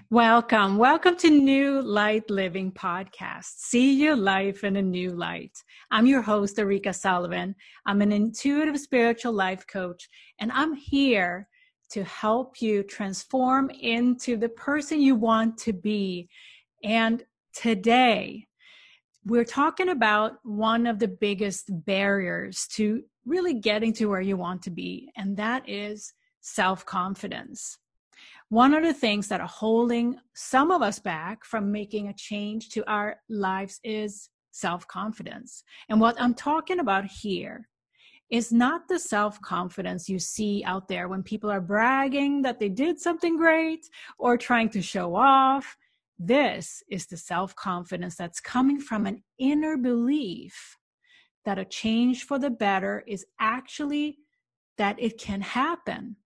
Welcome. Welcome to New Light Living Podcast. See your life in a new light. I'm your host, Erika Sullivan. I'm an intuitive spiritual life coach, and I'm here to help you transform into the person you want to be. And today, we're talking about one of the biggest barriers to really getting to where you want to be, and that is self-confidence. One of the things that are holding some of us back from making a change to our lives is self-confidence. And what I'm talking about here is not the self-confidence you see out there when people are bragging that they did something great or trying to show off. This is the self-confidence that's coming from an inner belief that a change for the better is actually that it can happen.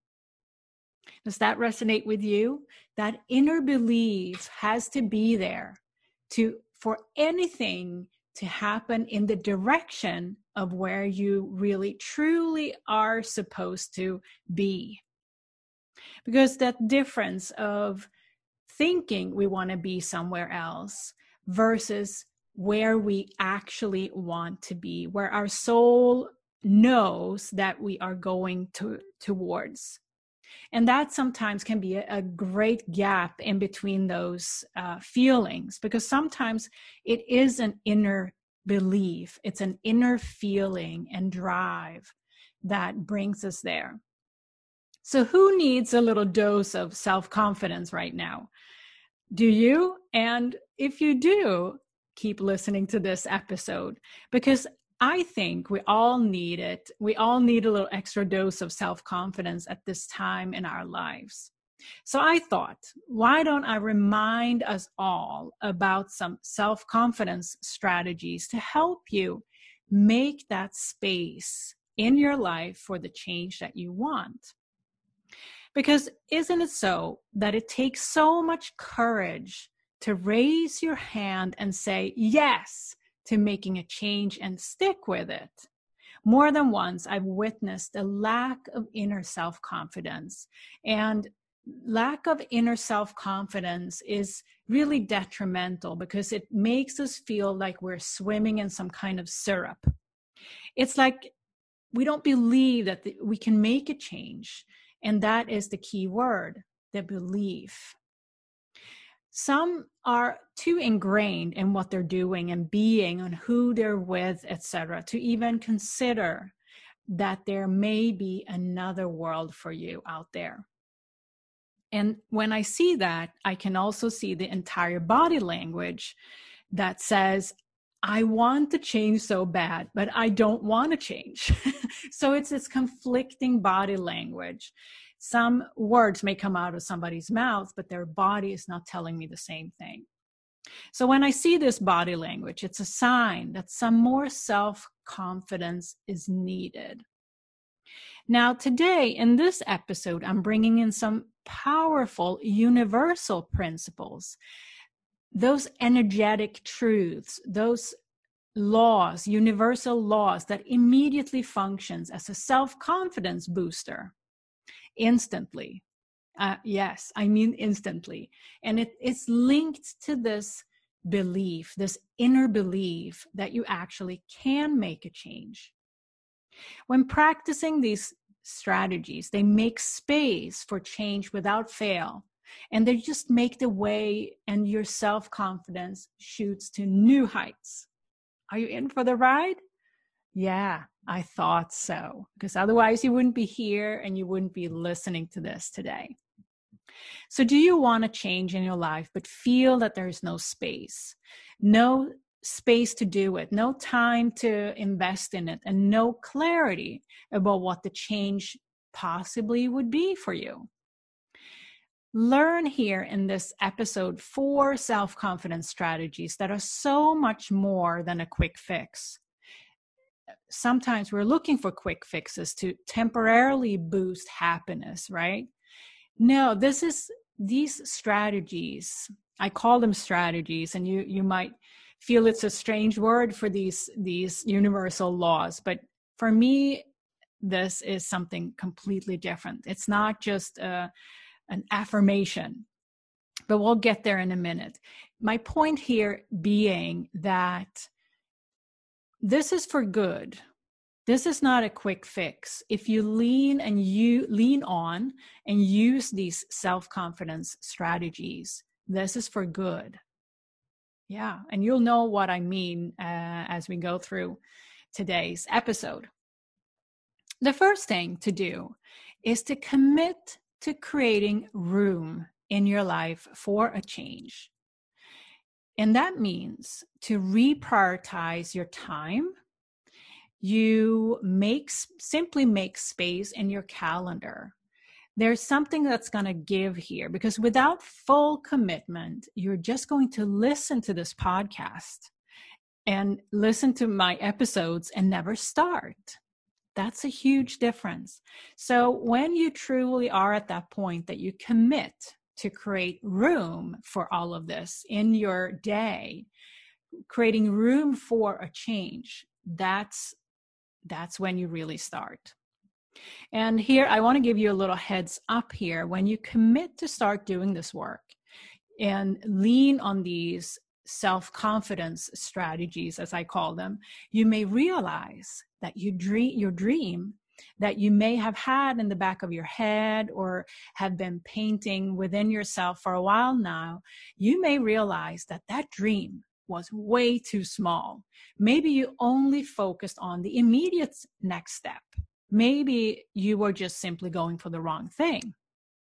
Does that resonate with you? That inner belief has to be there for anything to happen in the direction of where you really truly are supposed to be. Because that difference of thinking we want to be somewhere else versus where we actually want to be, where our soul knows that we are going towards. And that sometimes can be a great gap in between those feelings, because sometimes it is an inner belief. It's an inner feeling and drive that brings us there. So who needs a little dose of self-confidence right now? Do you? And if you do, keep listening to this episode, because I think we all need it. We all need a little extra dose of self-confidence at this time in our lives. So I thought, why don't I remind us all about some self-confidence strategies to help you make that space in your life for the change that you want? Because isn't it so that it takes so much courage to raise your hand and say yes to making a change and stick with it? More than once, I've witnessed a lack of inner self-confidence. And lack of inner self-confidence is really detrimental because it makes us feel like we're swimming in some kind of syrup. It's like we don't believe that we can make a change. And that is the key word, the belief. Some are too ingrained in what they're doing and being and who they're with, etc., to even consider that there may be another world for you out there. And when I see that, I can also see the entire body language that says, I want to change so bad, but I don't want to change. So it's this conflicting body language. Some words may come out of somebody's mouth, but their body is not telling me the same thing. So when I see this body language, it's a sign that some more self-confidence is needed. Now, today in this episode, I'm bringing in some powerful universal principles. Those energetic truths, those laws, universal laws that immediately functions as a self-confidence booster instantly. Yes, I mean instantly. And it's linked to this belief, this inner belief that you actually can make a change. When practicing these strategies, they make space for change without fail. And they just make the way and your self-confidence shoots to new heights. Are you in for the ride? Yeah, I thought so. Because otherwise you wouldn't be here and you wouldn't be listening to this today. So do you want to change in your life, but feel that there's no space? No space to do it, no time to invest in it, and no clarity about what the change possibly would be for you? Learn here in this episode 4 self-confidence strategies that are so much more than a quick fix. Sometimes we're looking for quick fixes to temporarily boost happiness, right? No, these strategies, I call them strategies, and you might feel it's a strange word for these universal laws, but for me, this is something completely different. It's not just an affirmation, but we'll get there in a minute. My point here being that this is for good. This is not a quick fix. If you lean on and use these self-confidence strategies, this is for good. Yeah, and you'll know what I mean as we go through today's episode. The first thing to do is to commit to creating room in your life for a change. And that means to reprioritize your time. You simply make space in your calendar. There's something that's going to give here, because without full commitment, you're just going to listen to this podcast and listen to my episodes and never start. That's a huge difference. So when you truly are at that point that you commit to create room for all of this in your day, creating room for a change, that's when you really start. And here, I want to give you a little heads up here. When you commit to start doing this work and lean on these self-confidence strategies, as I call them, you may realize that your dream that you may have had in the back of your head or have been painting within yourself for a while now, you may realize that that dream was way too small. Maybe you only focused on the immediate next step. Maybe you were just simply going for the wrong thing.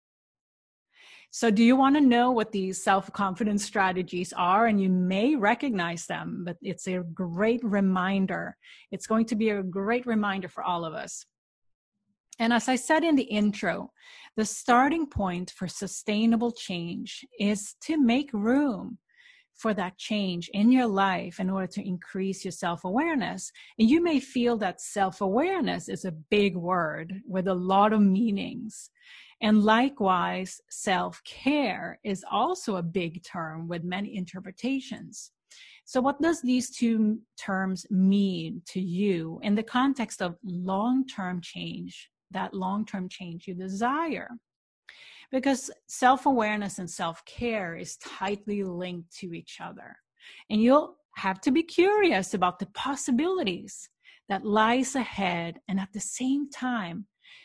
So do you want to know what these self-confidence strategies are? And you may recognize them, but it's a great reminder. It's going to be a great reminder for all of us. And as I said in the intro, the starting point for sustainable change is to make room for that change in your life in order to increase your self-awareness. And you may feel that self-awareness is a big word with a lot of meanings. And likewise, self-care is also a big term with many interpretations. So what does these two terms mean to you in the context of long-term change, that long-term change you desire? Because self-awareness and self-care is tightly linked to each other. And you'll have to be curious about the possibilities that lies ahead, and at the same time,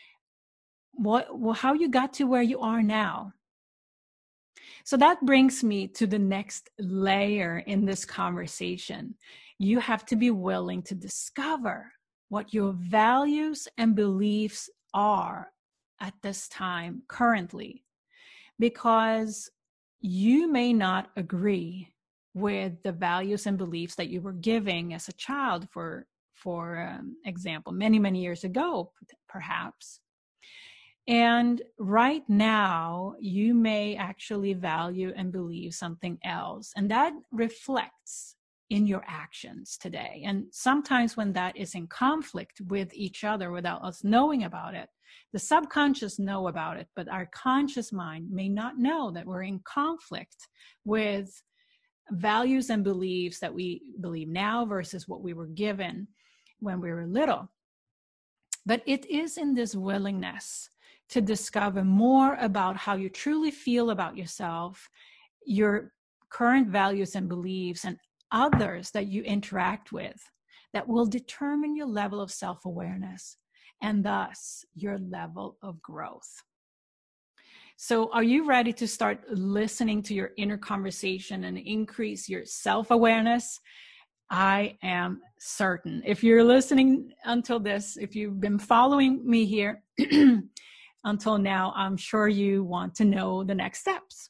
how you got to where you are now. So that brings me to the next layer in this conversation. You have to be willing to discover what your values and beliefs are at this time currently, because you may not agree with the values and beliefs that you were giving as a child, for example, many years ago, perhaps. And right now, you may actually value and believe something else, and that reflects in your actions today. And sometimes when that is in conflict with each other without us knowing about it, the subconscious know about it, but our conscious mind may not know that we're in conflict with values and beliefs that we believe now versus what we were given when we were little. But it is in this willingness to discover more about how you truly feel about yourself, your current values and beliefs, and others that you interact with, that will determine your level of self-awareness and thus your level of growth. So are you ready to start listening to your inner conversation and increase your self-awareness? I am certain. If you're listening until this, if you've been following me here until now, I'm sure you want to know the next steps.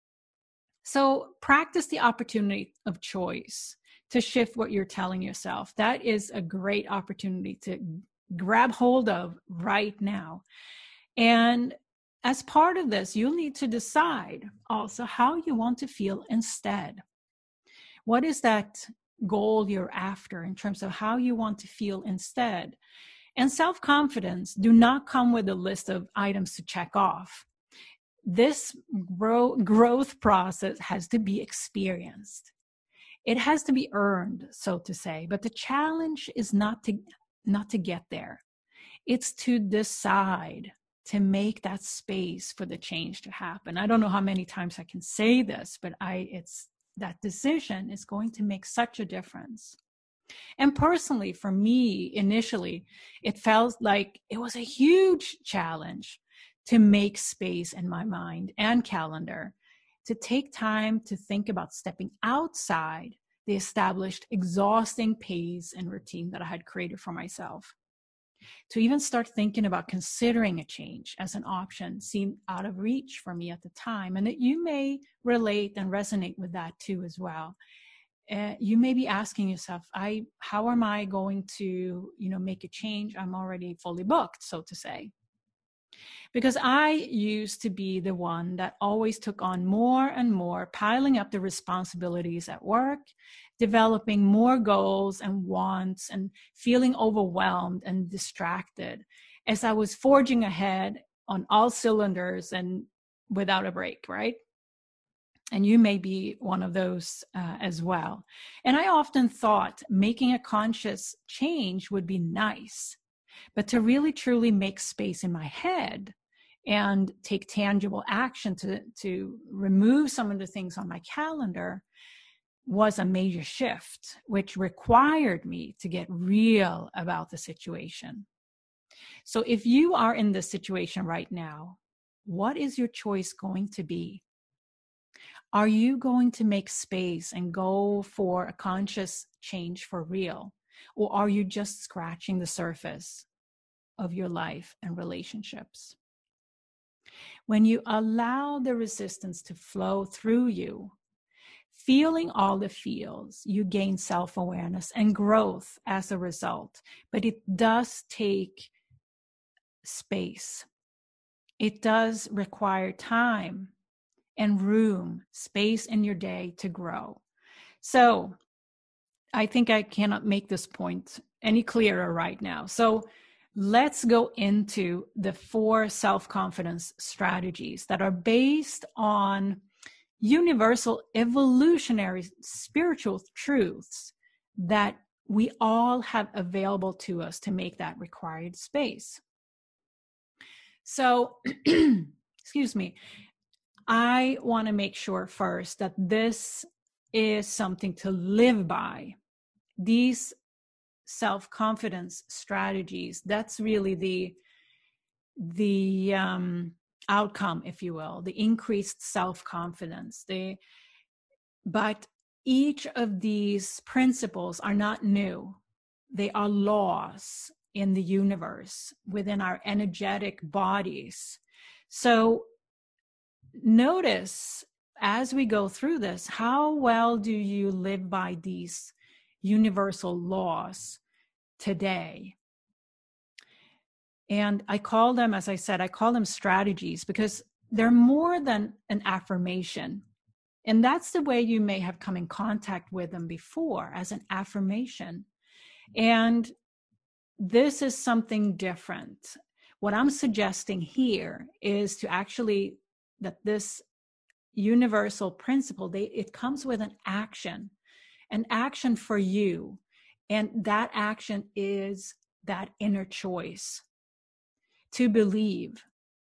So practice the opportunity of choice to shift what you're telling yourself. That is a great opportunity to grab hold of right now. And as part of this, you'll need to decide also how you want to feel instead. What is that goal you're after in terms of how you want to feel instead? And self-confidence do not come with a list of items to check off. This growth process has to be experienced. It has to be earned, so to say. But the challenge is not to get there. It's to decide to make that space for the change to happen. I don't know how many times I can say this, but it's that decision is going to make such a difference. And personally, for me, initially, it felt like it was a huge challenge to make space in my mind and calendar, to take time to think about stepping outside the established exhausting pace and routine that I had created for myself. To even start thinking about considering a change as an option seemed out of reach for me at the time. And that you may relate and resonate with that too as well. You may be asking yourself, how am I going to, make a change? I'm already fully booked, so to say. Because I used to be the one that always took on more and more, piling up the responsibilities at work, developing more goals and wants, and feeling overwhelmed and distracted as I was forging ahead on all cylinders and without a break, right? And you may be one of those as well. And I often thought making a conscious change would be nice, but to really truly make space in my head and take tangible action to remove some of the things on my calendar was a major shift, which required me to get real about the situation. So if you are in this situation right now, what is your choice going to be? Are you going to make space and go for a conscious change for real? Or are you just scratching the surface of your life and relationships? When you allow the resistance to flow through you, feeling all the feels, you gain self-awareness and growth as a result. But it does take space. It does require time and room, space in your day to grow. So I think I cannot make this point any clearer right now. So let's go into the 4 self-confidence strategies that are based on universal evolutionary spiritual truths that we all have available to us to make that required space. So, excuse me, I want to make sure first that this is something to live by. These self-confidence strategies, that's really the outcome, if you will, the increased self-confidence. But each of these principles are not new. They are laws in the universe, within our energetic bodies. So notice as we go through this, how well do you live by these universal laws today? And I call them, as I said, I call them strategies because they're more than an affirmation. And that's the way you may have come in contact with them before, as an affirmation. And this is something different. What I'm suggesting here is to actually, that this universal principle, it comes with an action for you. And that action is that inner choice to believe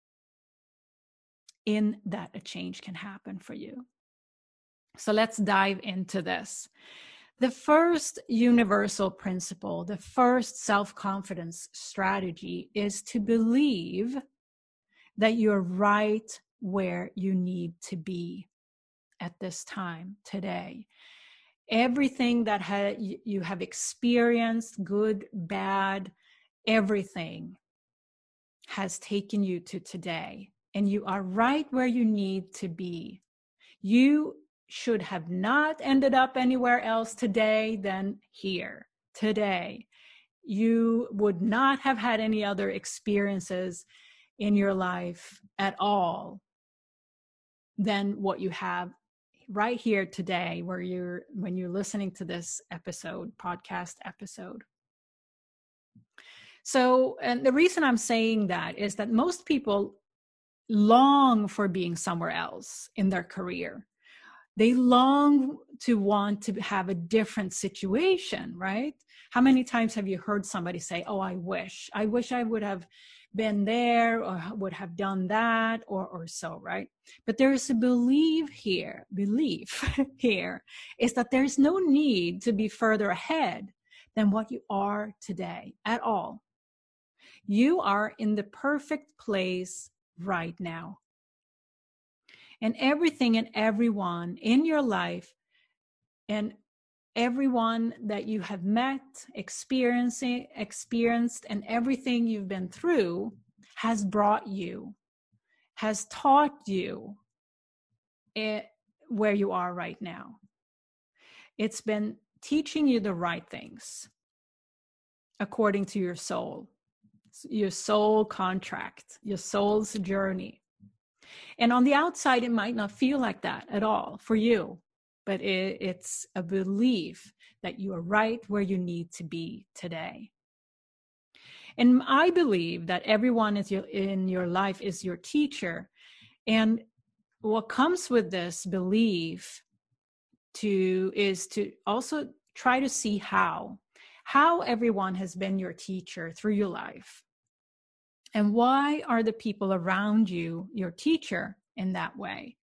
in that a change can happen for you. So let's dive into this. The first universal principle, the first self-confidence strategy is to believe that you're right where you need to be at this time today. Everything that you have experienced, good, bad, everything has taken you to today, and you are right where you need to be. You should have not ended up anywhere else today than here today. You would not have had any other experiences in your life at all than what you have right here today, when you're listening to this podcast episode. So, and the reason I'm saying that is that most people long for being somewhere else in their career. They long to want to have a different situation, right? How many times have you heard somebody say, oh, I wish I would have been there or would have done that or so, right? But there is a belief here here is that there's no need to be further ahead than what you are today at all. You are in the perfect place right now. And everything and everyone in your life and everyone that you have met, experienced, and everything you've been through has brought you, has taught you where you are right now. It's been teaching you the right things according to your soul contract, your soul's journey. And on the outside, it might not feel like that at all for you, but it's a belief that you are right where you need to be today. And I believe that everyone in your life is your teacher. And what comes with this belief is to also try to see how everyone has been your teacher through your life. And why are the people around you your teacher in that way?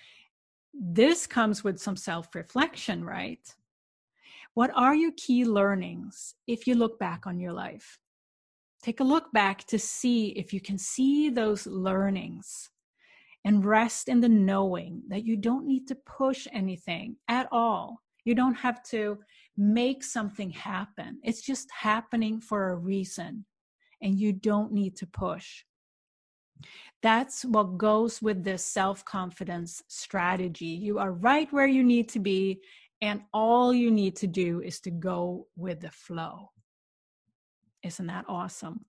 This comes with some self-reflection, right? What are your key learnings if you look back on your life? Take a look back to see if you can see those learnings and rest in the knowing that you don't need to push anything at all. You don't have to make something happen. It's just happening for a reason. And you don't need to push. That's what goes with this self-confidence strategy. You are right where you need to be, and all you need to do is to go with the flow. Isn't that awesome?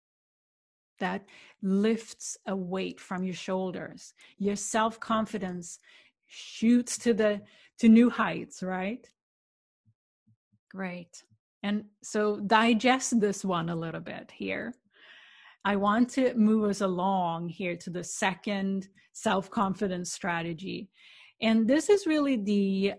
That lifts a weight from your shoulders. Your self-confidence shoots to new heights, right? Great. And so digest this one a little bit here. I want to move us along here to the second self-confidence strategy. And this is really the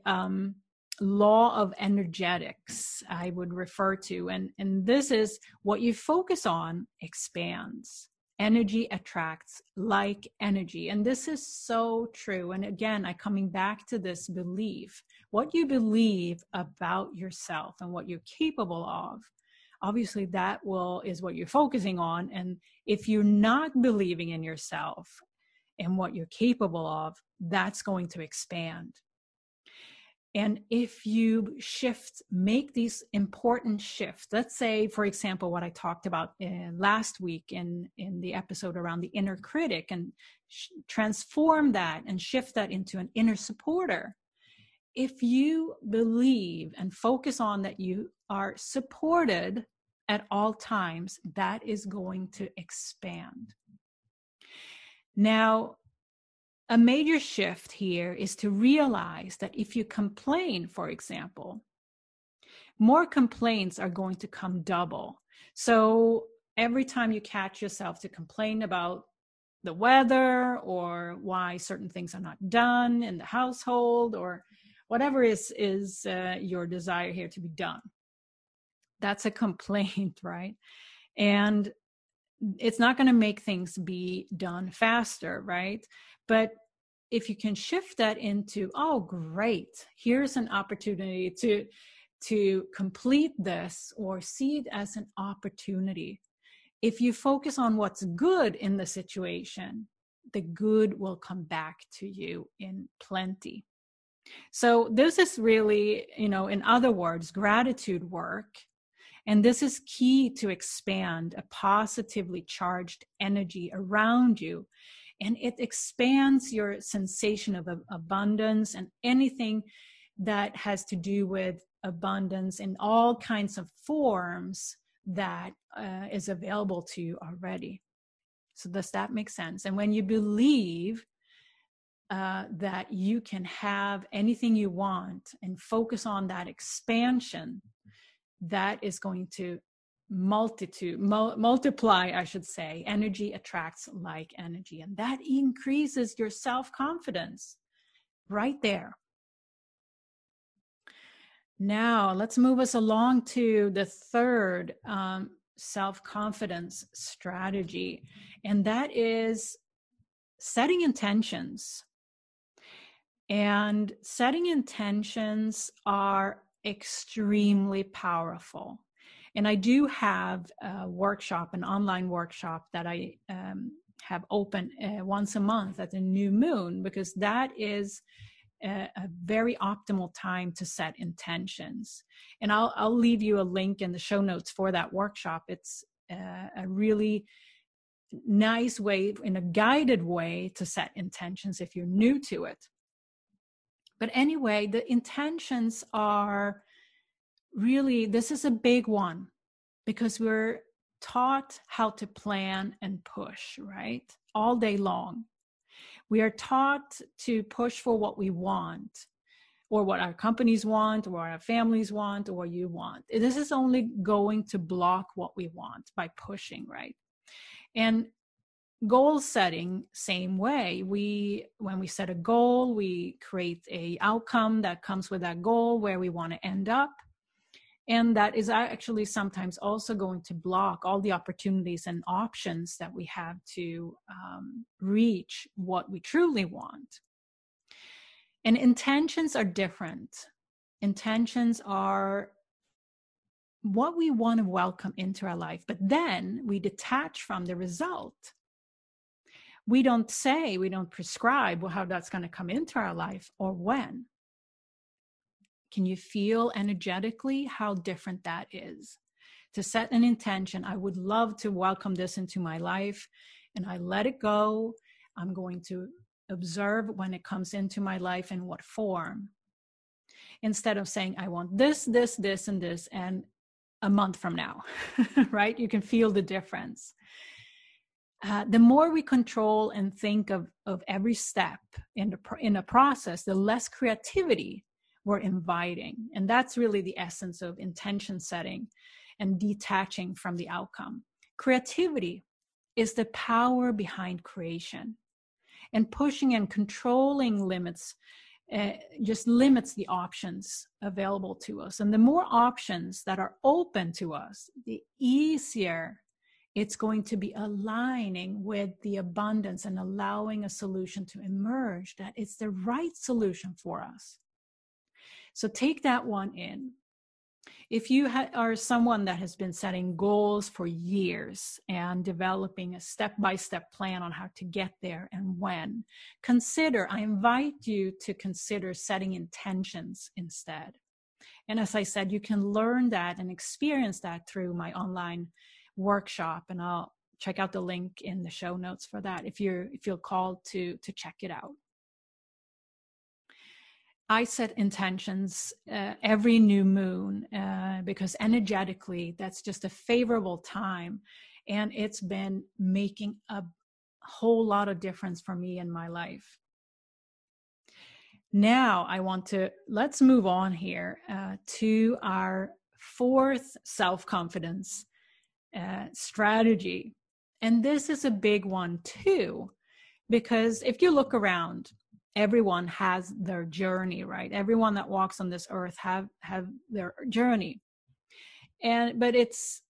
law of energetics I would refer to. And this is what you focus on expands. Energy attracts like energy. And this is so true. And again, I'm coming back to this belief. What you believe about yourself and what you're capable of, obviously that is what you're focusing on. And if you're not believing in yourself and what you're capable of, that's going to expand. And if you make these important shifts, let's say, for example, what I talked about last week in the episode around the inner critic, and transform that and shift that into an inner supporter. If you believe and focus on that you are supported at all times, that is going to expand. Now, a major shift here is to realize that if you complain, for example, more complaints are going to come double. So every time you catch yourself to complain about the weather or why certain things are not done in the household or whatever is your desire here to be done, that's a complaint, right? And it's not going to make things be done faster, right? But if you can shift that into, oh, great, here's an opportunity to complete this, or see it as an opportunity. If you focus on what's good in the situation, the good will come back to you in plenty. So this is really, in other words, gratitude work. And this is key to expand a positively charged energy around you. And it expands your sensation of abundance and anything that has to do with abundance in all kinds of forms that is available to you already. So does that make sense? And when you believe that you can have anything you want and focus on that expansion, that is going to multiply, I should say. Energy attracts like energy, and that increases your self-confidence right there. Now let's move us along to the third self-confidence strategy, and that is setting intentions. And setting intentions are extremely powerful. And I do have a workshop, an online workshop that I have open once a month at the new moon, because that is a very optimal time to set intentions. And I'll leave you a link in the show notes for that workshop. It's a really nice way, in a guided way, to set intentions if you're new to it. But anyway, the intentions are really, this is a big one, because we're taught how to plan and push, right? All day long. We are taught to push for what we want, or what our companies want, or what our families want, or what you want. This is only going to block what we want by pushing, right? And goal setting, same way. When we set a goal, we create a outcome that comes with that goal, where we want to end up. And that is actually sometimes also going to block all the opportunities and options that we have to reach what we truly want. And intentions are different. Intentions are what we want to welcome into our life, but then we detach from the result. We don't prescribe how that's going to come into our life or when. Can you feel energetically how different that is? To set an intention, I would love to welcome this into my life, and I let it go. I'm going to observe when it comes into my life in what form. Instead of saying, I want this, this, this, and this, and a month from now, right? You can feel the difference. The more we control and think of every step in the process, the less creativity we're inviting. And that's really the essence of intention setting and detaching from the outcome. Creativity is the power behind creation. And pushing and controlling limits just limits the options available to us. And the more options that are open to us, the easier it's going to be aligning with the abundance and allowing a solution to emerge that it's the right solution for us. So take that one in. If you are someone that has been setting goals for years and developing a step-by-step plan on how to get there and when, I invite you to consider setting intentions instead. And as I said, you can learn that and experience that through my online workshop, and I'll check out the link in the show notes for that if you feel called to check it out. I set intentions every new moon because energetically that's just a favorable time, and it's been making a whole lot of difference for me in my life. Now let's move on here to our fourth self-confidence strategy. And this is a big one too, because if you look around, everyone has their journey, right? Everyone that walks on this earth have their journey. But it's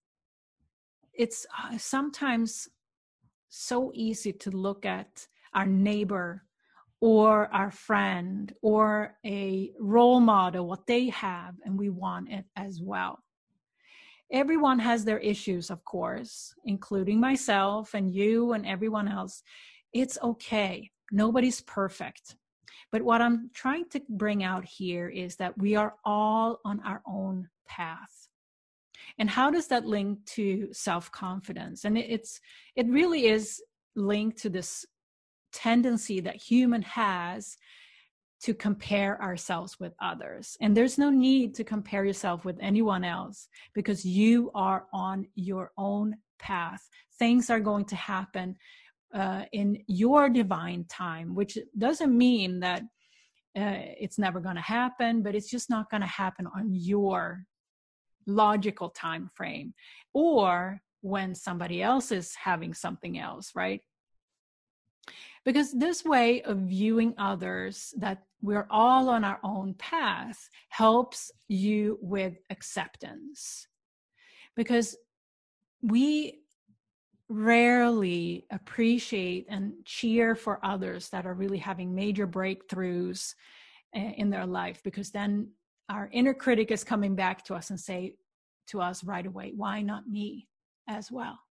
sometimes so easy to look at our neighbor or our friend or a role model, what they have, and we want it as well. Everyone has their issues, of course, including myself and you and everyone else. It's okay. Nobody's perfect. But what I'm trying to bring out here is that we are all on our own path. And how does that link to self-confidence? And it really is linked to this tendency that human has to compare ourselves with others. And there's no need to compare yourself with anyone else, because you are on your own path. Things are going to happen in your divine time, which doesn't mean that it's never going to happen, but it's just not going to happen on your logical time frame or when somebody else is having something else, right? Because this way of viewing others, that we're all on our own path, helps you with acceptance. Because we rarely appreciate and cheer for others that are really having major breakthroughs in their life, because then our inner critic is coming back to us and say to us right away, why not me as well?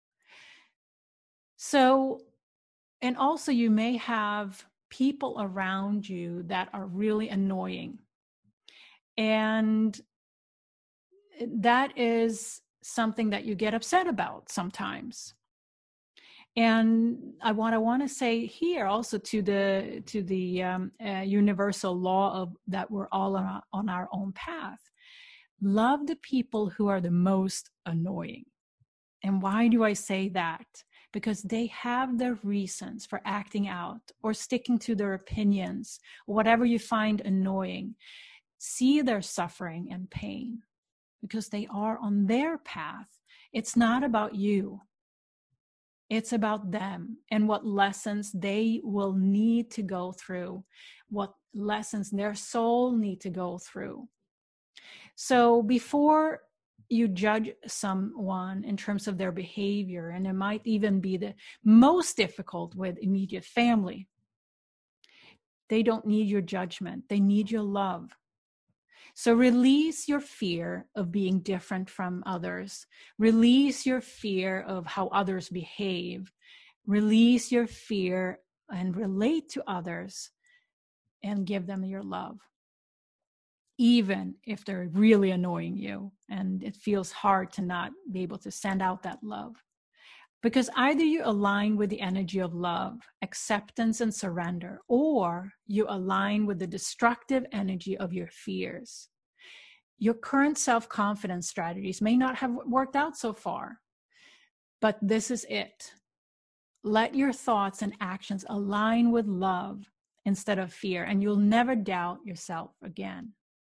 So, and also you may have people around you that are really annoying. And that is something that you get upset about sometimes. And what I want to say here also to the universal law of that we're all on our own path. Love the people who are the most annoying. And why do I say that? Because they have their reasons for acting out or sticking to their opinions, whatever you find annoying. See their suffering and pain because they are on their path. It's not about you. It's about them and what lessons they will need to go through, what lessons their soul need to go through. So before you judge someone in terms of their behavior, and it might even be the most difficult with immediate family, they don't need your judgment. They need your love. So release your fear of being different from others. Release your fear of how others behave. Release your fear and relate to others and give them your love. Even if they're really annoying you and it feels hard to not be able to send out that love. Because either you align with the energy of love, acceptance, and surrender, or you align with the destructive energy of your fears. Your current self-confidence strategies may not have worked out so far, but this is it. Let your thoughts and actions align with love instead of fear, and you'll never doubt yourself again.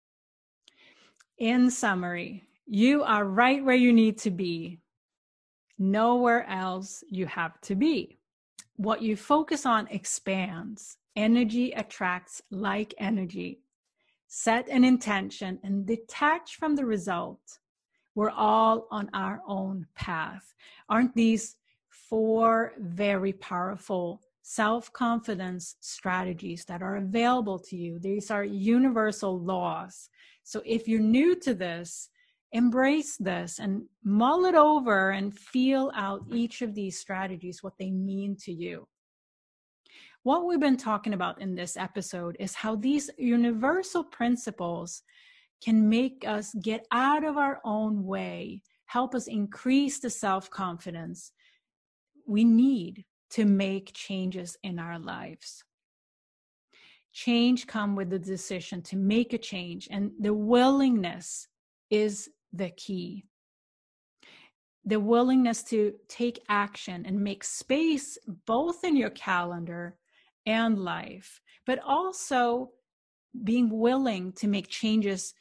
In summary, you are right where you need to be. Nowhere else you have to be. What you focus on expands. Energy attracts like energy. Set an intention and detach from the result. We're all on our own path. Aren't these 4 very powerful self-confidence strategies that are available to you? These are universal laws. So if you're new to this, embrace this and mull it over and feel out each of these strategies, what they mean to you. What we've been talking about in this episode is how these universal principles can make us get out of our own way, help us increase the self-confidence we need to make changes in our lives. Change comes with the decision to make a change, and the willingness is the key. The willingness to take action and make space both in your calendar and life, but also being willing to make changes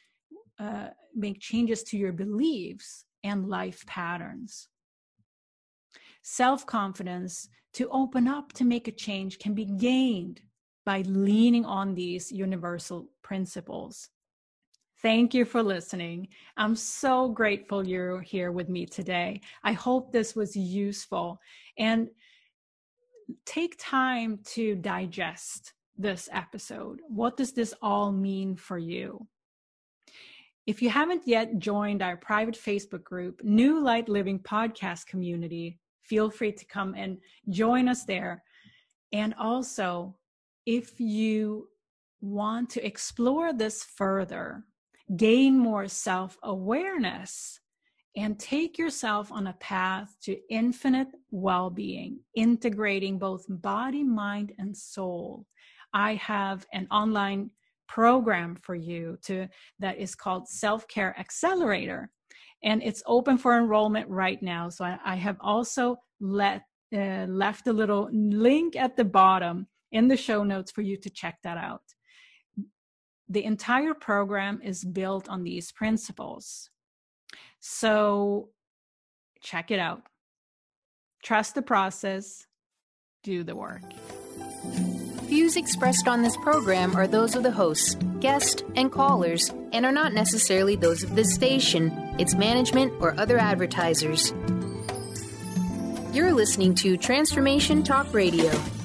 to your beliefs and life patterns. Self-confidence to open up to make a change can be gained by leaning on these universal principles. Thank you for listening. I'm so grateful you're here with me today. I hope this was useful, and take time to digest this episode. What does this all mean for you? If you haven't yet joined our private Facebook group, New Light Living Podcast Community, feel free to come and join us there. And also, if you want to explore this further, gain more self-awareness, and take yourself on a path to infinite well-being, integrating both body, mind, and soul, I have an online program for you that is called Self-Care Accelerator. And it's open for enrollment right now. So I have also left a little link at the bottom in the show notes for you to check that out. The entire program is built on these principles. So check it out. Trust the process. Do the work. Views expressed on this program are those of the hosts, guests, and callers, and are not necessarily those of this station, its management, or other advertisers. You're listening to Transformation Talk Radio.